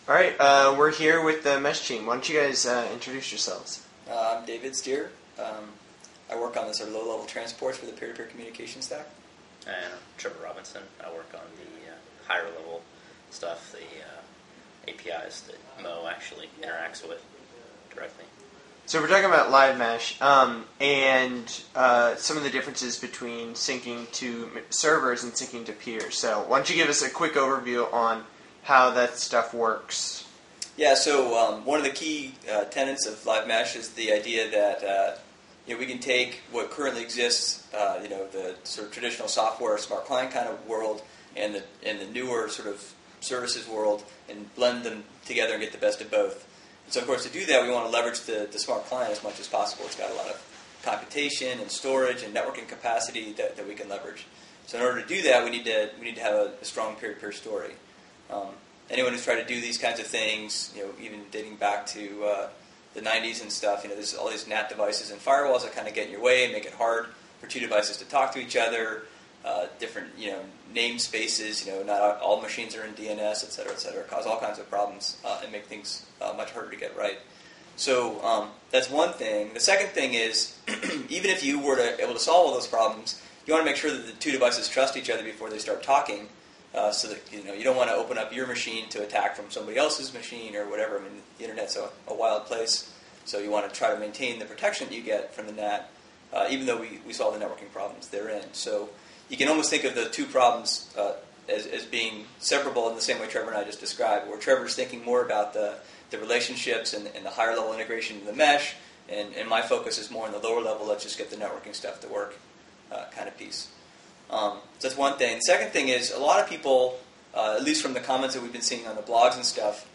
All right, we're here with the Mesh team. Why don't you guys introduce yourselves? I'm David Steer. I work on the sort of low-level transports for the peer-to-peer communication stack. And I'm Trevor Robinson. I work on the higher-level stuff, the APIs that Mo actually interacts with directly. So we're talking about Live Mesh and some of the differences between syncing to servers and syncing to peers. So why don't you give us a quick overview on how that stuff works? Yeah, so one of the key tenets of Live Mesh is the idea that we can take what currently exists, the sort of traditional software, smart client kind of world, and the newer sort of services world, and blend them together and get the best of both. And so, of course, to do that, we want to leverage the smart client as much as possible. It's got a lot of computation and storage and networking capacity that we can leverage. So, in order to do that, we need to have a strong peer-to-peer story. Anyone who's tried to do these kinds of things, even dating back to the 90s and stuff, there's all these NAT devices and firewalls that kind of get in your way and make it hard for two devices to talk to each other. Different, namespaces. Not all machines are in DNS, et cetera, cause all kinds of problems and make things much harder to get right. So that's one thing. The second thing is, even if you were able to solve all those problems, you want to make sure that the two devices trust each other before they start talking. So that you don't want to open up your machine to attack from somebody else's machine or whatever. I mean, the internet's a wild place, so you want to try to maintain the protection that you get from the NAT, even though we solve the networking problems therein. So you can almost think of the two problems as being separable in the same way Trevor and I just described, where Trevor's thinking more about the relationships and the higher level integration in the mesh, and my focus is more on the lower level, let's just get the networking stuff to work kind of piece. So that's one thing. The second thing is a lot of people, at least from the comments that we've been seeing on the blogs and stuff,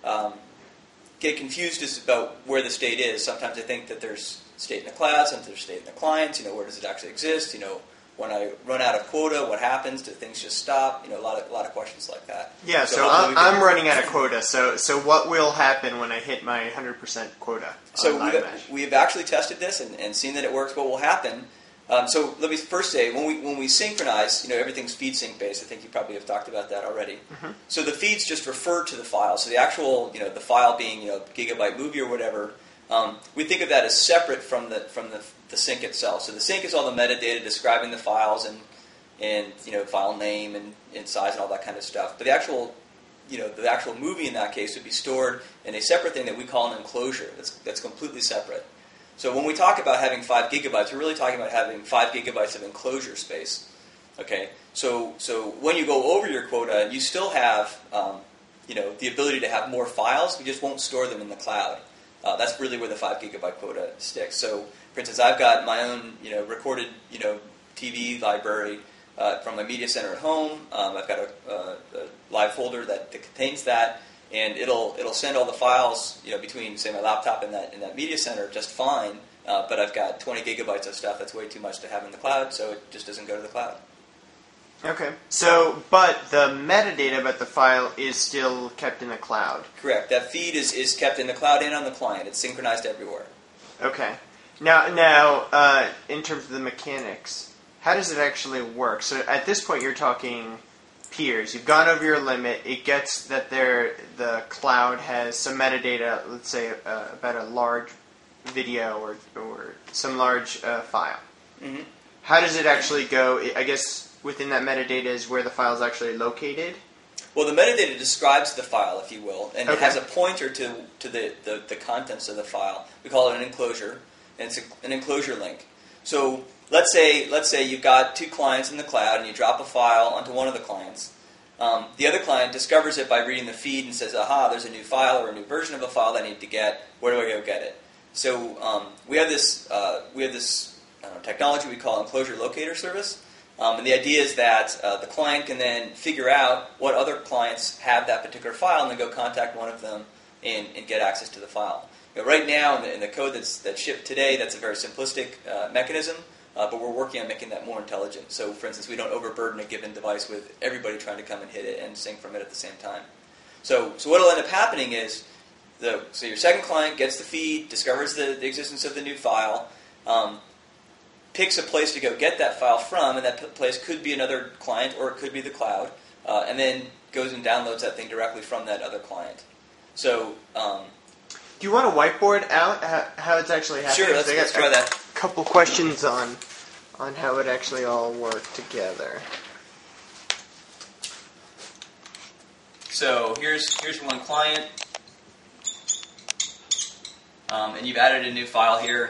get confused as about where the state is. Sometimes they think that there's state in the cloud, sometimes there's state in the client. Where does it actually exist? When I run out of quota, what happens? Do things just stop? A lot of questions like that. Yeah, so I'm running out of quota. So what will happen when I hit my 100% quota? So we've actually tested this and seen that it works. What will happen? So let me first say, when we synchronize, everything's feed sync based. I think you probably have talked about that already. Mm-hmm. So the feeds just refer to the file. So the actual, the file being, gigabyte movie or whatever, we think of that as separate from the sync itself. So the sync is all the metadata describing the files and file name and size and all that kind of stuff. But the actual movie in that case would be stored in a separate thing that we call an enclosure. That's completely separate. So when we talk about having 5 gigabytes, we're really talking about having 5 gigabytes of enclosure space. Okay, so when you go over your quota, you still have the ability to have more files. We just won't store them in the cloud. That's really where the 5 gigabyte quota sticks. So, for instance, I've got my own recorded TV library from my media center at home. I've got a live folder that contains that. And it'll send all the files, between, say, my laptop and that media center just fine. But I've got 20 gigabytes of stuff that's way too much to have in the cloud, so it just doesn't go to the cloud. Okay. So, but the metadata about the file is still kept in the cloud. Correct. That feed is kept in the cloud and on the client. It's synchronized everywhere. Okay. Now, in terms of the mechanics, how does it actually work? So at this point, you're talking peers. You've gone over your limit. It gets that the cloud has some metadata, let's say about a large video or some large file. Mm-hmm. How does it actually go? I guess within that metadata is where the file is actually located? Well, the metadata describes the file, if you will, and It has a pointer to the contents of the file. We call it an enclosure, and it's an enclosure link. So let's say you've got 2 clients in the cloud, and you drop a file onto one of the clients. The other client discovers it by reading the feed and says, aha, there's a new file or a new version of a file that I need to get. Where do I go get it? So we have this technology we call enclosure locator service. And the idea is that the client can then figure out what other clients have that particular file and then go contact one of them and get access to the file. Right now, in the code that's shipped today, that's a very simplistic mechanism, but we're working on making that more intelligent. So, for instance, we don't overburden a given device with everybody trying to come and hit it and sync from it at the same time. So what will end up happening is, so your second client gets the feed, discovers the existence of the new file, picks a place to go get that file from, and that place could be another client or it could be the cloud, and then goes and downloads that thing directly from that other client. So, Do you want to whiteboard out how it's actually happening? sure, let's try that. A couple questions on how it actually all worked together. So here's one client, and you've added a new file here,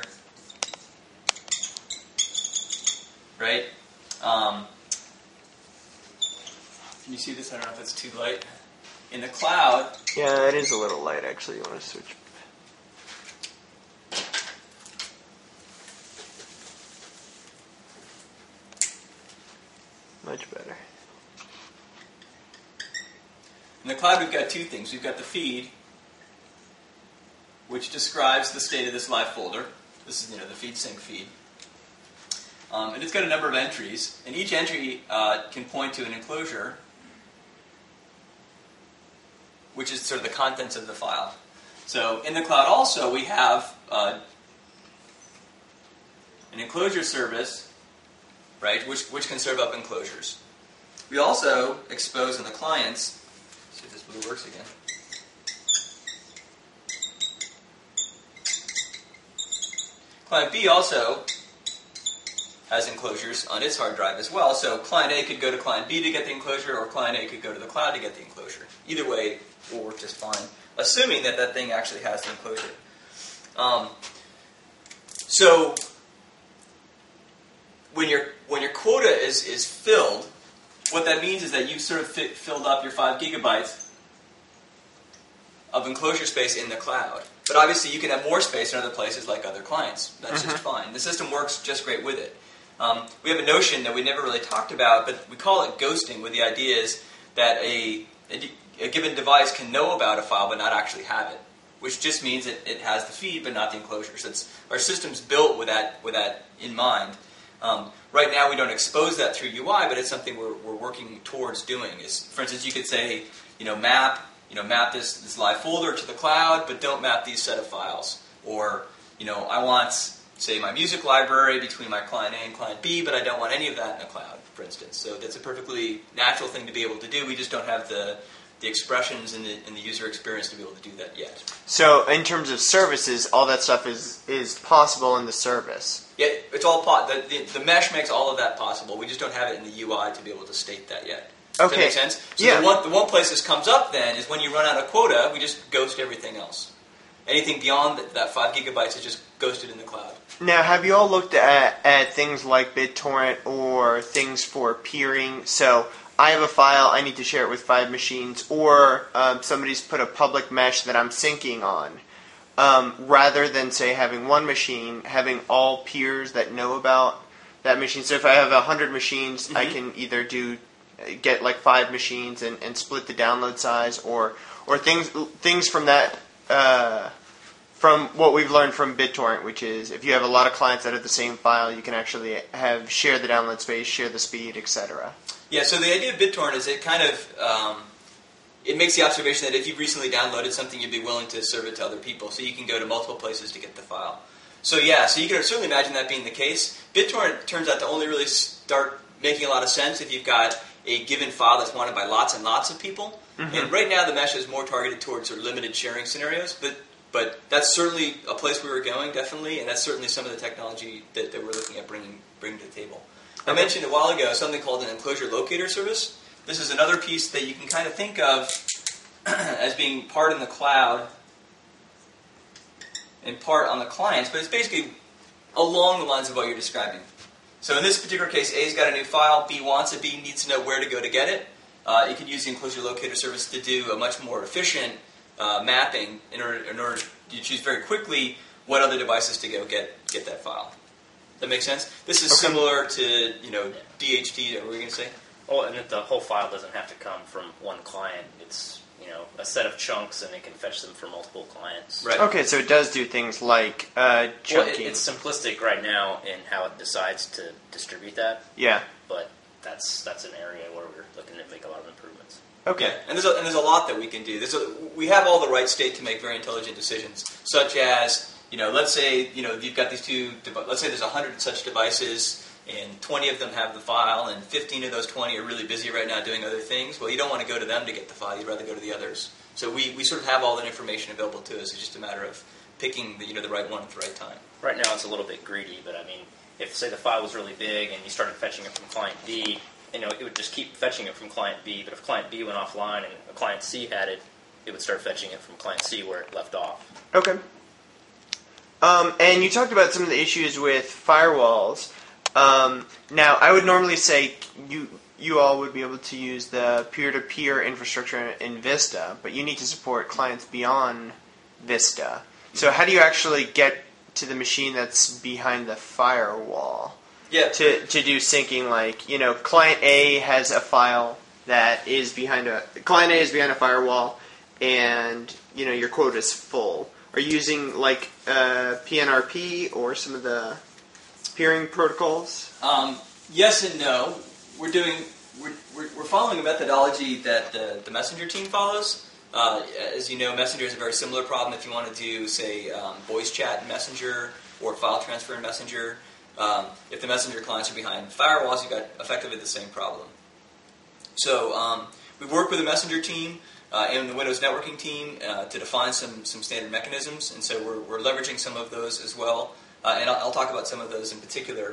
right? Can you see this? I don't know if it's too light. In the cloud, Yeah, it is a little light actually. You want to switch? Much better. in the cloud we've got two things. We've got the feed, which describes the state of this live folder. This is the feed sync feed. And it's got a number of entries, and each entry can point to an enclosure, which is sort of the contents of the file. So in the cloud also we have an enclosure service, right, which can serve up enclosures. We also expose in the clients, see if this blue works again. Client B also has enclosures on its hard drive as well, so client A could go to client B to get the enclosure, or client A could go to the cloud to get the enclosure. Either way will work just fine, assuming that that thing actually has the enclosure. So when your quota is filled, what that means is that you've sort of filled up your 5 gigabytes of enclosure space in the cloud. But obviously you can have more space in other places like other clients. That's just fine. The system works just great with it. We have a notion that we never really talked about, but we call it ghosting, where the idea is that a given device can know about a file but not actually have it, which just means it has the feed but not the enclosure. So our system's built with that in mind. Right now we don't expose that through UI, but it's something we're working towards doing. For instance, you could say, map this live folder to the cloud, but don't map these set of files. Or, I want, say, my music library between my client A and client B, but I don't want any of that in the cloud, for instance. So that's a perfectly natural thing to be able to do. We just don't have the expressions in the user experience to be able to do that yet. So in terms of services, all that stuff is possible in the service. Yeah, it's all the mesh makes all of that possible. We just don't have it in the UI to be able to state that yet. Does that make sense? So yeah. The one place this comes up then is when you run out of quota, we just ghost everything else. Anything beyond that 5 gigabytes is just ghosted in the cloud. Now, have you all looked at things like BitTorrent or things for peering? So I have a file, I need to share it with 5 machines, or somebody's put a public mesh that I'm syncing on. Rather than, say, having one machine, having all peers that know about that machine. So if I have 100 machines, I can either get like 5 machines and split the download size, or things from that, from what we've learned from BitTorrent, which is if you have a lot of clients that have the same file, you can actually share the download space, share the speed, etc. Yeah, so the idea of BitTorrent is it kind of it makes the observation that if you've recently downloaded something, you'd be willing to serve it to other people, so you can go to multiple places to get the file. So so you can certainly imagine that being the case. BitTorrent turns out to only really start making a lot of sense if you've got a given file that's wanted by lots and lots of people. And right now the mesh is more targeted towards sort of limited sharing scenarios, but that's certainly a place we were going, definitely, and that's certainly some of the technology that we're looking at bringing to the table. I mentioned a while ago something called an enclosure locator service. This is another piece that you can kind of think of as being part in the cloud and part on the clients, but it's basically along the lines of what you're describing. So in this particular case, A's got a new file, B wants it, B needs to know where to go to get it. You could use the enclosure locator service to do a much more efficient mapping in order to choose very quickly what other devices to go get that file. That make sense? This is similar to DHT. What were we going to say? Oh, and the whole file doesn't have to come from one client. It's a set of chunks, and it can fetch them from multiple clients. Right. Okay, so it does do things like chunking. Well, it's simplistic right now in how it decides to distribute that. Yeah. But that's an area where we're looking to make a lot of improvements. Okay. Yeah, and there's a lot that we can do. We have all the right state to make very intelligent decisions, such as let's say you've got these two. Let's say there's 100 such devices, and 20 of them have the file, and 15 of those 20 are really busy right now doing other things. Well, you don't want to go to them to get the file. You'd rather go to the others. So we sort of have all that information available to us. It's just a matter of picking the right one at the right time. Right now it's a little bit greedy, but I mean, if, say, the file was really big and you started fetching it from client B, it would just keep fetching it from client B, but if client B went offline and a client C had it, it would start fetching it from client C where it left off. Okay. And you talked about some of the issues with firewalls. Now, I would normally say you all would be able to use the peer-to-peer infrastructure in Vista, but you need to support clients beyond Vista. So how do you actually get to the machine that's behind the firewall? Yeah. To do syncing, like, client A has a file that is behind a firewall, and your quota is full. Are you using like PNRP or some of the peering protocols? Yes and no. We're following a methodology that the Messenger team follows. As you know, Messenger is a very similar problem. If you want to do, say, voice chat in Messenger or file transfer in Messenger, if the Messenger clients are behind firewalls, you've got effectively the same problem. So we've worked with the Messenger team and the Windows networking team to define some standard mechanisms, and so we're leveraging some of those as well. And I'll talk about some of those in particular.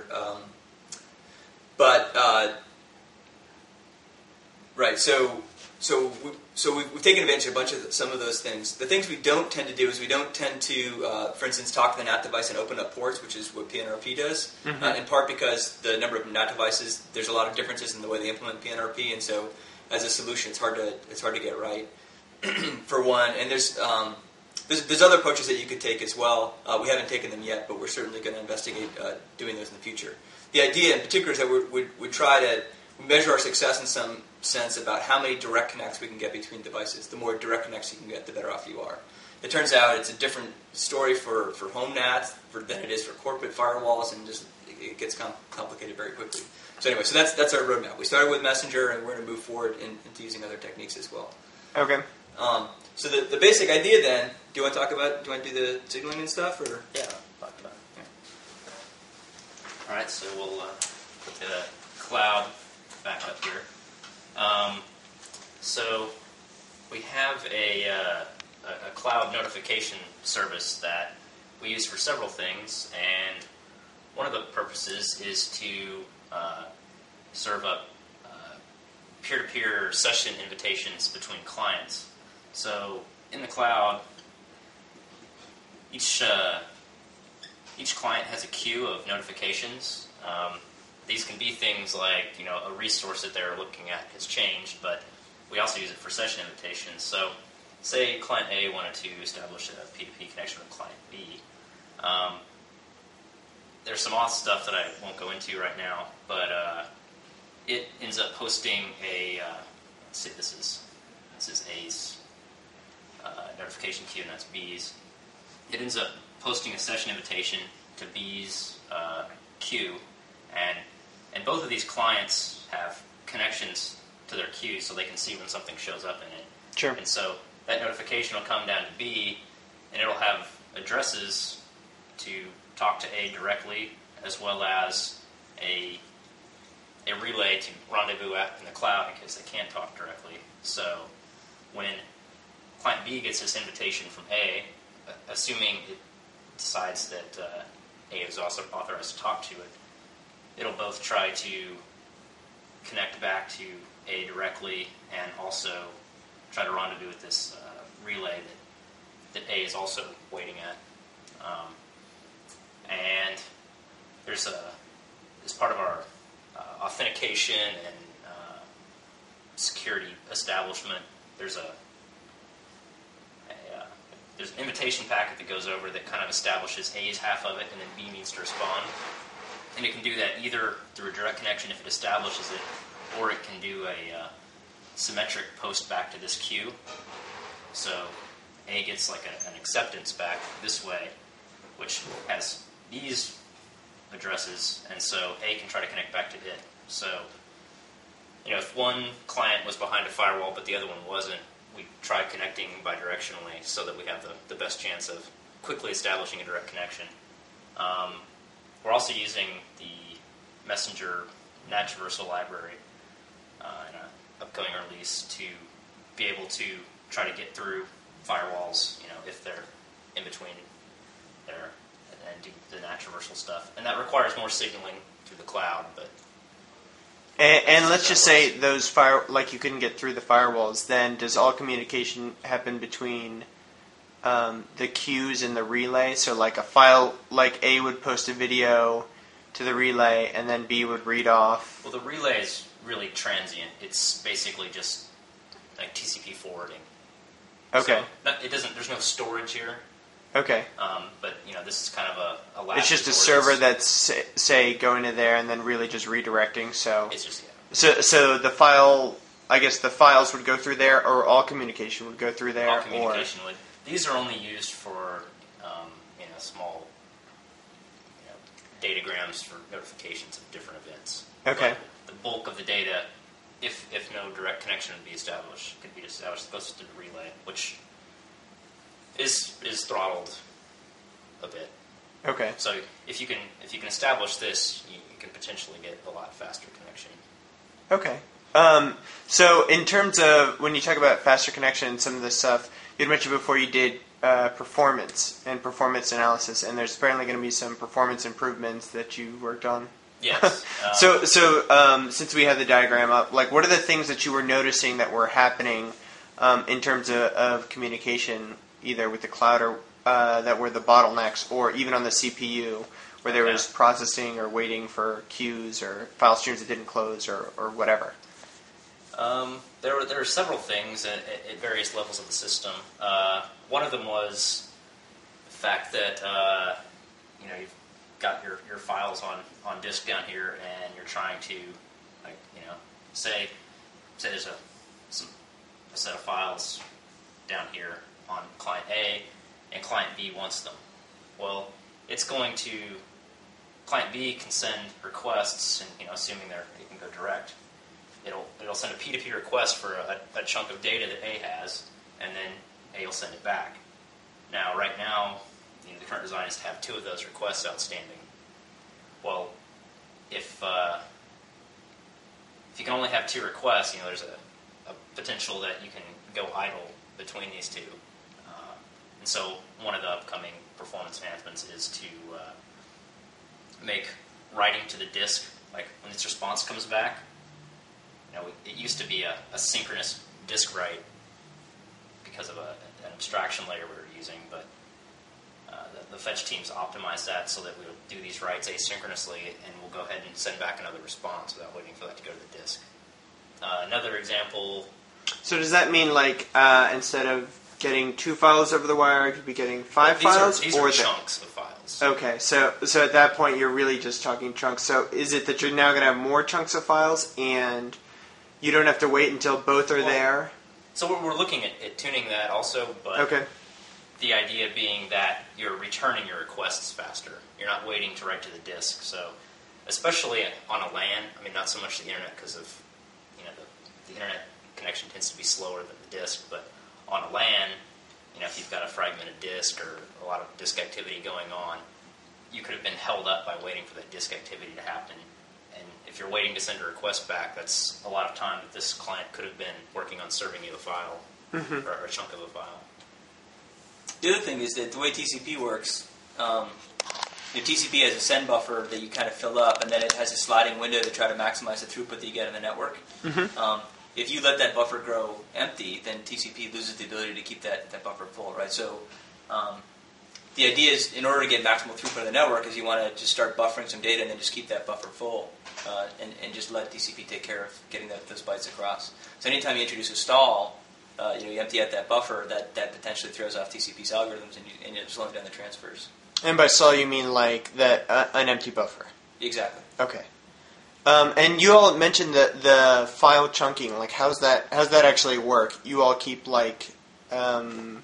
Right, so we've taken advantage of some of those things. The things we don't tend to do is we don't tend to, for instance, talk to the NAT device and open up ports, which is what PNRP does, in part because the number of NAT devices, there's a lot of differences in the way they implement PNRP, and so as a solution, it's hard to get right, for one. And there's other approaches that you could take as well. We haven't taken them yet, but we're certainly going to investigate doing those in the future. The idea in particular is that we try to measure our success in some sense about how many direct connects we can get between devices. The more direct connects you can get, the better off you are. It turns out it's a different story for home NATs than it is for corporate firewalls, and just it gets complicated very quickly. So anyway, so that's our roadmap. We started with Messenger, and we're going to move forward into using other techniques as well. Okay. So the basic idea then, do you want to do the signaling and stuff, or? Yeah, I'll talk about it. Yeah. All right, so we'll put the cloud back up here. So we have a cloud notification service that we use for several things, and one of the purposes is to serve up peer-to-peer session invitations between clients. So in the cloud, each client has a queue of notifications. These can be things like, a resource that they're looking at has changed, but we also use it for session invitations. So say client A wanted to establish a P2P connection with client B. There's some auth stuff that I won't go into right now, but it ends up posting a, let's see, this is A's notification queue, and that's B's. It ends up posting a session invitation to B's queue, and both of these clients have connections to their queue, so they can see when something shows up in it. Sure. And so that notification will come down to B, and it'll have addresses to talk to A directly, as well as a relay to rendezvous in the cloud in case they can't talk directly. So when client B gets this invitation from A, assuming it decides that A is also authorized to talk to it, it'll both try to connect back to A directly and also try to rendezvous with this relay that A is also waiting at. And there's as part of our authentication and security establishment, there's an invitation packet that goes over that kind of establishes A's half of it, and then B needs to respond. And it can do that either through a direct connection if it establishes it, or it can do a symmetric post back to this queue. So A gets like an acceptance back this way, which has these addresses, and so A can try to connect back to it. So, if one client was behind a firewall but the other one wasn't, we try connecting bidirectionally so that we have the best chance of quickly establishing a direct connection. We're also using the Messenger NAT traversal library in an upcoming release to be able to try to get through firewalls, if they're in between there, and do the non-traversal stuff. And that requires more signaling through the cloud, but... And let's just say those you couldn't get through the firewalls, then does all communication happen between the queues and the relay? So like a file, like A would post a video to the relay, and then B would read off. Well, the relay is really transient. It's basically just like TCP forwarding. Okay. So it doesn't. There's no storage here. Okay. But this is kind of a last It's just a resort. server that's say going to there and then really just redirecting. So It's just so the file, I guess the files would go through there, or all communication would go through there. all communication would. These are only used for small datagrams for notifications of different events. Okay. But the bulk of the data, if no direct connection would be established, could be established, goes through the relay, which is throttled a bit. Okay. So if you can establish this, you can potentially get a lot faster connection. Okay. So in terms of when you talk about faster connection and some of this stuff, you had mentioned before you did performance and performance analysis, and there's apparently going to be some performance improvements that you worked on. Yes. So since we have the diagram up, like what are the things that you were noticing that were happening in terms of communication, either with the cloud or that were the bottlenecks, or even on the CPU, where there was processing or waiting for queues or file streams that didn't close or whatever? There were several things at various levels of the system. One of them was the fact that you've got your files on disk down here, and you're trying to say there's a set of files down here on client A, and client B wants them. Well, it's going to client B can send requests, and assuming they can go direct. It'll send a P2P request for a chunk of data that A has, and then A will send it back. Now, right now, the current design is to have 2 of those requests outstanding. Well, if you can only have 2 requests, there's a potential that you can go idle between these 2. And so one of the upcoming performance enhancements is to make writing to the disk, like when its response comes back. It used to be a synchronous disk write because of an abstraction layer we were using, but the fetch teams optimized that so that we'll do these writes asynchronously, and we'll go ahead and send back another response without waiting for that to go to the disk. Another example... So does that mean instead of getting 2 files over the wire, I could be getting 5 files? These are chunks of files. Okay, so at that point you're really just talking chunks. So is it that you're now going to have more chunks of files, and you don't have to wait until both are there? So we're looking at tuning that also, but okay. The idea being that you're returning your requests faster. You're not waiting to write to the disk. So especially on a LAN, not so much the internet, because of the internet connection tends to be slower than the disk, but on a LAN, if you've got a fragmented disk or a lot of disk activity going on, you could have been held up by waiting for that disk activity to happen. And if you're waiting to send a request back, that's a lot of time that this client could have been working on serving you a file or a chunk of a file. The other thing is that the way TCP works, TCP has a send buffer that you kind of fill up, and then it has a sliding window to try to maximize the throughput that you get in the network. If you let that buffer grow empty, then TCP loses the ability to keep that buffer full, right? So the idea is, in order to get maximal throughput of the network, is you want to just start buffering some data and then just keep that buffer full, and just let TCP take care of getting those bytes across. So anytime you introduce a stall, you empty out that buffer, that potentially throws off TCP's algorithms, and you're slowing down the transfers. And by stall you mean like that an empty buffer? Exactly. Okay. And you all mentioned the file chunking. Like, how's that actually work? You all keep some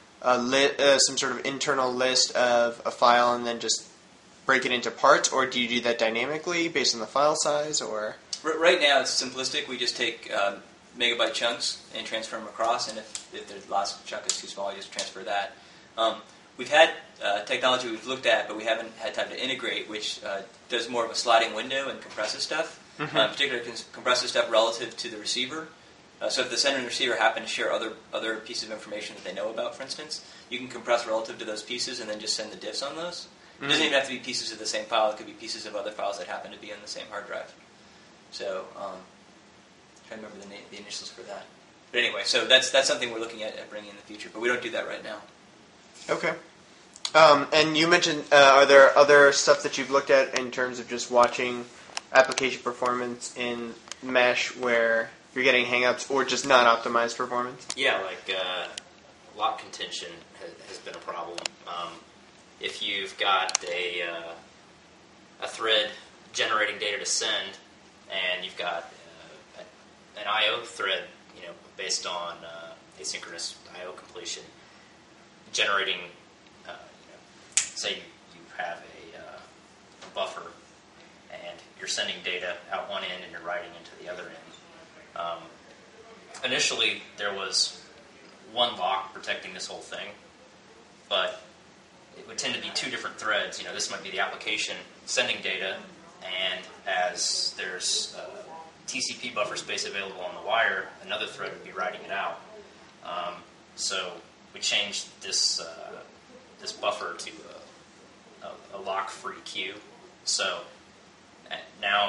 sort of internal list of a file and then just break it into parts, or do you do that dynamically based on the file size? Or right now it's simplistic. We just take megabyte chunks and transfer them across, and if the last chunk is too small, you just transfer that. We've had technology we've looked at, but we haven't had time to integrate, which does more of a sliding window and compresses stuff, particularly compresses stuff relative to the receiver. So if the sender and receiver happen to share other pieces of information that they know about, for instance, you can compress relative to those pieces and then just send the diffs on those. It doesn't even have to be pieces of the same file. It could be pieces of other files that happen to be on the same hard drive. So I'm trying to remember the initials for that. But anyway, so that's something we're looking at bringing in the future, but we don't do that right now. Okay. And you mentioned, are there other stuff that you've looked at in terms of just watching application performance in Mesh where you're getting hangups or just not optimized performance? Yeah, like lock contention has been a problem. If you've got a thread generating data to send, and you've got an I/O thread, based on asynchronous I/O completion, generating, say you have a buffer, and you're sending data out one end and you're writing into the other end. Initially, there was one lock protecting this whole thing, but it would tend to be two different threads. This might be the application sending data, and as there's TCP buffer space available on the wire, another thread would be writing it out. So we changed this buffer to a lock-free queue. So now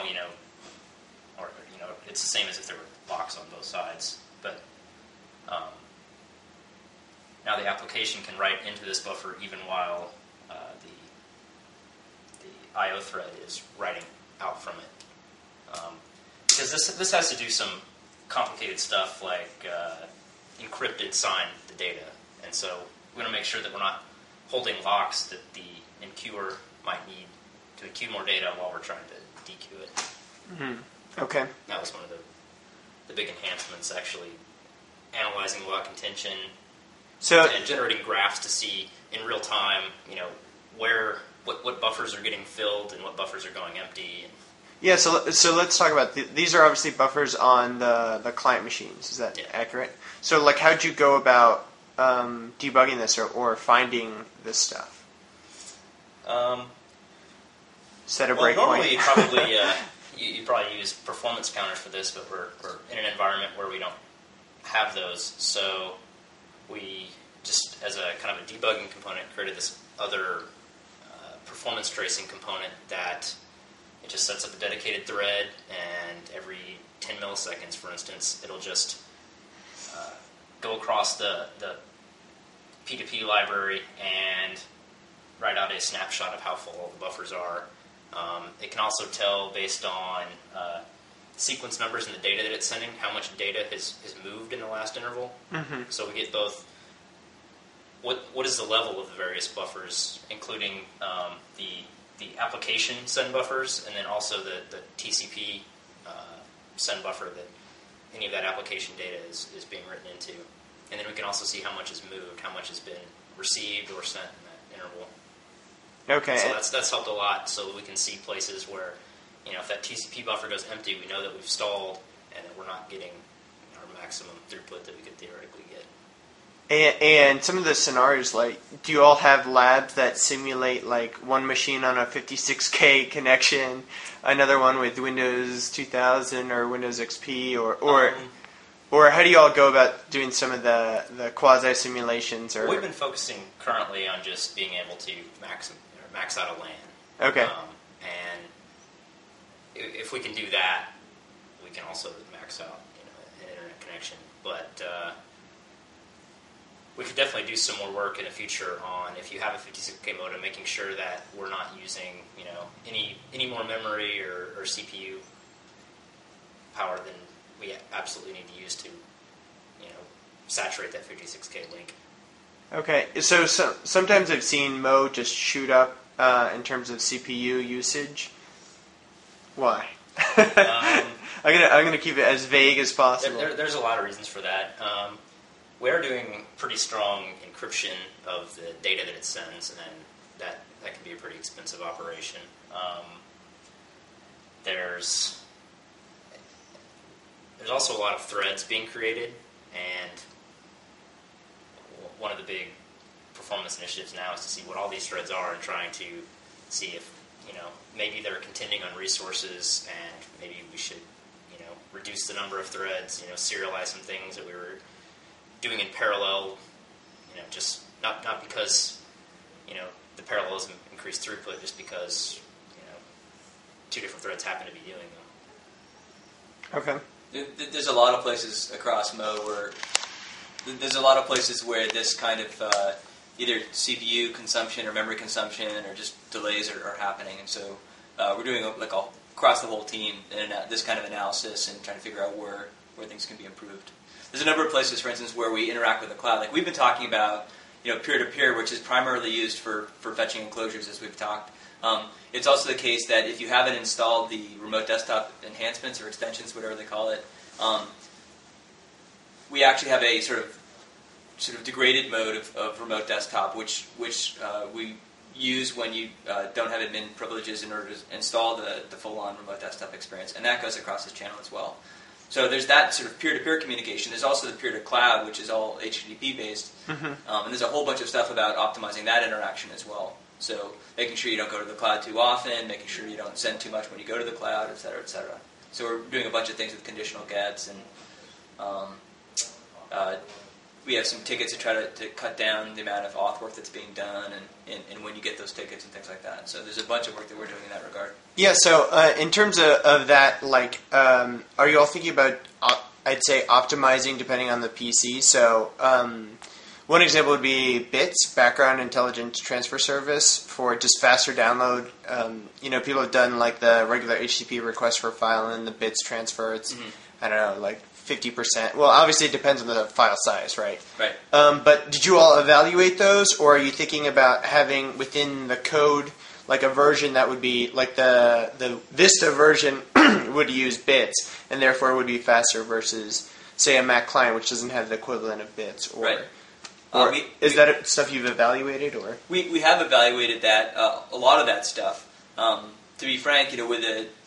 it's the same as if there were locks on both sides, but now the application can write into this buffer even while the I/O thread is writing out from it. Because this has to do some complicated stuff like encrypted sign the data, and so we want to make sure that we're not holding locks that the enqueuer might need to enqueue more data while we're trying to dequeue it. Mm-hmm. Okay. That was one of the big enhancements, actually analyzing lock contention and generating graphs to see in real time, what buffers are getting filled and what buffers are going empty. Yeah, so let's talk about these are obviously buffers on the client machines. Is that accurate? So how'd you go about debugging this or finding this stuff? Set a breakpoint. Normally you probably you probably use performance counters for this, but we're in an environment where we don't have those. So we just, as a kind of a debugging component, created this other performance tracing component that it just sets up a dedicated thread, and every 10 milliseconds, for instance, it'll just go across the P2P library and write out a snapshot of how full all the buffers are. It can also tell, based on sequence numbers in the data that it's sending, how much data has moved in the last interval. Mm-hmm. So we get both what is the level of the various buffers, including the application send buffers, and then also the TCP send buffer that any of that application data is being written into. And then we can also see how much has moved, how much has been received or sent in that interval. Okay. So that's helped a lot, so we can see places where, if that TCP buffer goes empty, we know that we've stalled and that we're not getting our maximum throughput that we could theoretically get. And some of the scenarios, do you all have labs that simulate one machine on a 56K connection, another one with Windows 2000 or Windows XP, or how do you all go about doing some of the quasi simulations? Or we've been focusing currently on just being able to max out a LAN. Okay. And if we can do that, we can also max out an internet connection. But we could definitely do some more work in the future on, if you have a 56K modem, making sure that we're not using any more memory or CPU power than we absolutely need to use to saturate that 56K link. Okay, so sometimes I've seen Mo just shoot up in terms of CPU usage. Why? I'm gonna keep it as vague as possible. There's a lot of reasons for that. We're doing pretty strong encryption of the data that it sends, and then that can be a pretty expensive operation. There's also a lot of threads being created, and one of the big performance initiatives now is to see what all these threads are and trying to see if maybe they're contending on resources, and maybe we should reduce the number of threads, serialize some things that we were doing in parallel, just not because, the parallelism increased throughput, just because, two different threads happen to be doing them. Okay. There's a lot of places across Mo where this kind of either CPU consumption or memory consumption or just delays are happening, and so we're doing across the whole team this kind of analysis and trying to figure out where things can be improved. There's a number of places, for instance, where we interact with the cloud. Like we've been talking about, peer-to-peer, which is primarily used for fetching enclosures, as we've talked. It's also the case that if you haven't installed the remote desktop enhancements or extensions, whatever they call it, we actually have a sort of degraded mode of remote desktop, which we use when you don't have admin privileges in order to install the full-on remote desktop experience, and that goes across this channel as well. So there's that sort of peer-to-peer communication. There's also the peer-to-cloud, which is all HTTP-based, and there's a whole bunch of stuff about optimizing that interaction as well. So making sure you don't go to the cloud too often, making sure you don't send too much when you go to the cloud, et cetera, et cetera. So we're doing a bunch of things with conditional gets, and we have some tickets to try to cut down the amount of auth work that's being done and when you get those tickets and things like that. So there's a bunch of work that we're doing in that regard. Yeah, so in terms of that, are you all thinking about, I'd say, optimizing depending on the PC? So one example would be BITS, Background Intelligence Transfer Service, for just faster download. People have done the regular HTTP request for a file and the BITS transfer. It's, I don't know, 50%. Well, obviously it depends on the file size, right? Right. But did you all evaluate those, or are you thinking about having within the code a version that would be the Vista version would use bits and therefore would be faster versus, say, a Mac client which doesn't have the equivalent of bits? Or, right. Or is that stuff you've evaluated, or? We have evaluated that, a lot of that stuff. To be frank, with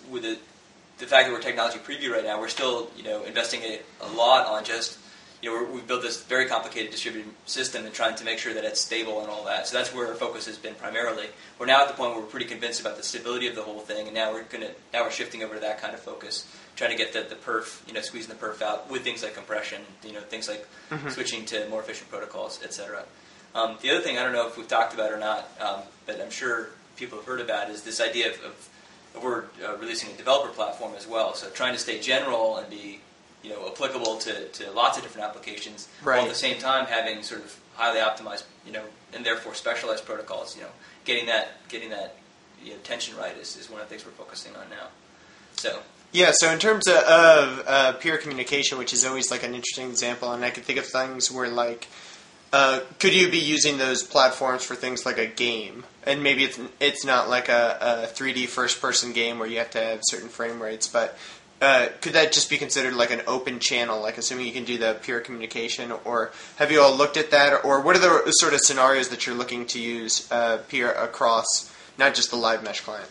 the fact that we're technology preview right now, we're still, investing a lot on just, we've built this very complicated distributed system and trying to make sure that it's stable and all that. So that's where our focus has been primarily. We're now at the point where we're pretty convinced about the stability of the whole thing, and now we're shifting over to that kind of focus, trying to get the perf, squeezing the perf out with things like compression, things like switching to more efficient protocols, etc. The other thing, I don't know if we've talked about or not, but I'm sure people have heard about, is this idea of we're releasing a developer platform as well. So trying to stay general and be, applicable to lots of different applications, right, while at the same time having sort of highly optimized, and therefore specialized protocols. Getting that tension right is one of the things we're focusing on now. So. Yeah, so in terms of peer communication, which is always an interesting example, and I can think of things where could you be using those platforms for things like a game? And maybe it's not a 3D first-person game where you have to have certain frame rates, but could that just be considered an open channel, assuming you can do the peer communication? Or have you all looked at that? Or what are the sort of scenarios that you're looking to use peer across, not just the live mesh client?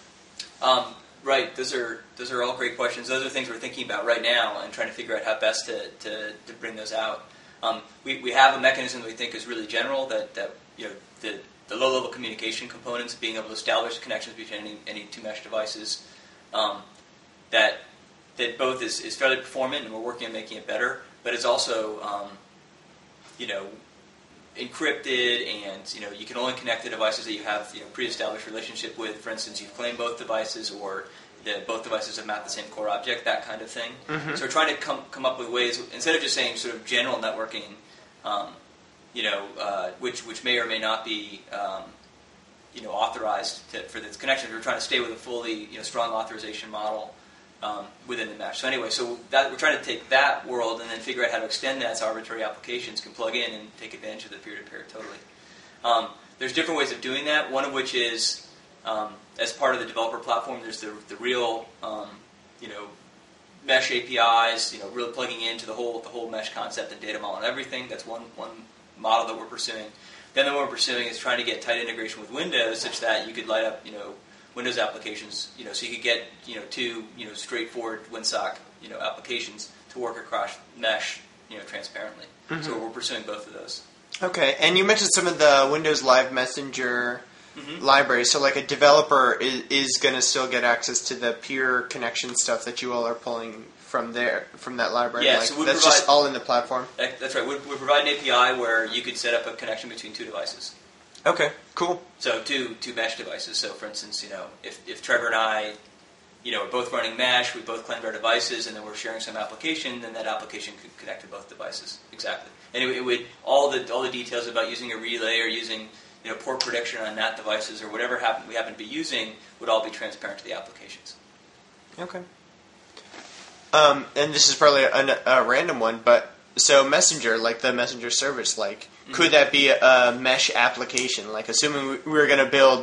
Right, those are all great questions. Those are things we're thinking about right now and trying to figure out how best to bring those out. We have a mechanism that we think is really general, that the low-level communication components, being able to establish connections between any two mesh devices, that both is fairly performant, and we're working on making it better, but it's also encrypted, and you can only connect the devices that you have pre-established relationship with. For instance, you've claimed both devices, or both devices have mapped the same core object, that kind of thing. Mm-hmm. So we're trying to come up with ways, instead of just saying sort of general networking, which may or may not be authorized for this connection. We're trying to stay with a fully strong authorization model within the mesh. So anyway, we're trying to take that world and then figure out how to extend that so arbitrary applications can plug in and take advantage of the peer-to-peer totally. There's different ways of doing that, one of which is as part of the developer platform, there's the real mesh APIs, really plugging into the whole mesh concept and data model and everything. That's one model that we're pursuing. Then the one we're pursuing is trying to get tight integration with Windows, such that you could light up Windows applications, so you could get two straightforward WinSock applications to work across mesh transparently. Mm-hmm. So we're pursuing both of those. Okay, and you mentioned some of the Windows Live Messenger library. So a developer is going to still get access to the peer connection stuff that you all are pulling from that library? Yeah, like, so we that's provide, just all in the platform? That's right. We provide an API where you could set up a connection between two devices. Okay, cool. So two mesh devices. So for instance, if Trevor and I, are both running mesh, we both claimed our devices, and then we're sharing some application, then that application could connect to both devices. Exactly. And it would all the details about using a relay or using port prediction on NAT devices or whatever we happen to be using would all be transparent to the applications. Okay. And this is probably a random one, but so Messenger, like the Messenger service, could that be a mesh application? Like, assuming we were going to build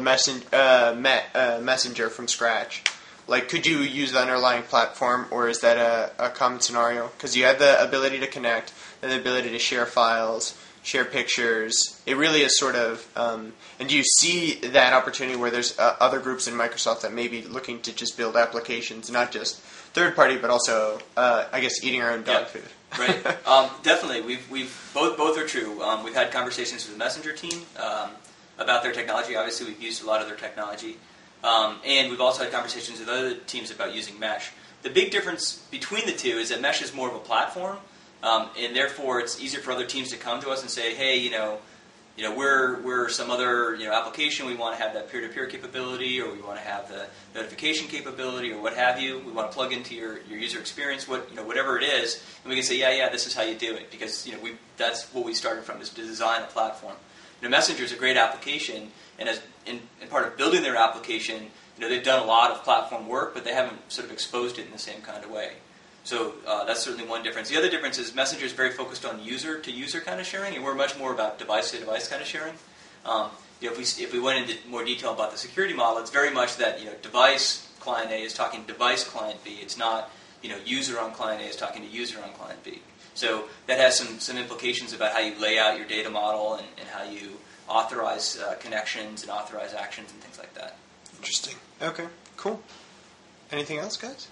Messenger from scratch, like, could you use the underlying platform, or is that a common scenario? Because you have the ability to connect and the ability to share files, share pictures. It really is sort of, and do you see that opportunity where there's other groups in Microsoft that may be looking to just build applications, not just third party, but also, I guess, eating our own dog food? Right. Definitely. We've both are true. We've had conversations with the Messenger team about their technology. Obviously, we've used a lot of their technology. And we've also had conversations with other teams about using Mesh. The big difference between the two is that Mesh is more of a platform, and therefore it's easier for other teams to come to us and say, hey, we're some other application. We want to have that peer-to-peer capability, or we want to have the notification capability, or what have you. We want to plug into your user experience, whatever it is, and we can say, yeah, this is how you do it, because that's what we started from, is to design a platform. Messenger is a great application, and as in part of building their application, they've done a lot of platform work, but they haven't sort of exposed it in the same kind of way. So that's certainly one difference. The other difference is Messenger is very focused on user-to-user kind of sharing, and we're much more about device-to-device kind of sharing. If we went into more detail about the security model, it's very much that device client A is talking to device client B. It's not user on client A is talking to user on client B. So that has some implications about how you lay out your data model and how you authorize connections and authorize actions and things like that. Interesting. Okay, cool. Anything else, guys?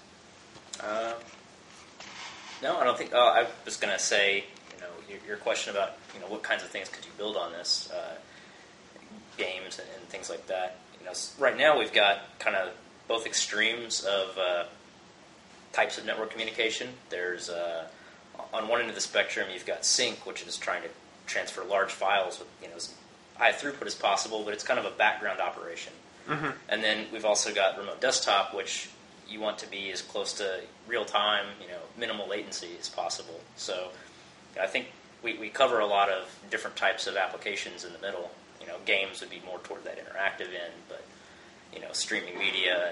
No, I don't think. I was going to say, your question about what kinds of things could you build on this, games and things like that. Right now we've got kind of both extremes of types of network communication. There's on one end of the spectrum, you've got sync, which is trying to transfer large files with as high throughput as possible, but it's kind of a background operation. Mm-hmm. And then we've also got remote desktop, which you want to be as close to real-time, minimal latency as possible. So I think we cover a lot of different types of applications in the middle. Games would be more toward that interactive end, but streaming media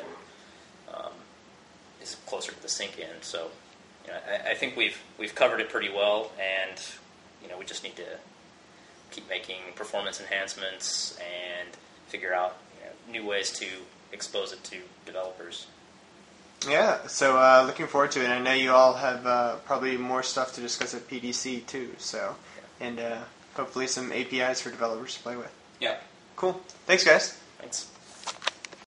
is closer to the sync end. So I think we've covered it pretty well, and we just need to keep making performance enhancements and figure out new ways to expose it to developers. Yeah, so looking forward to it. And I know you all have probably more stuff to discuss at PDC too. So, and hopefully some APIs for developers to play with. Yeah. Cool. Thanks, guys. Thanks.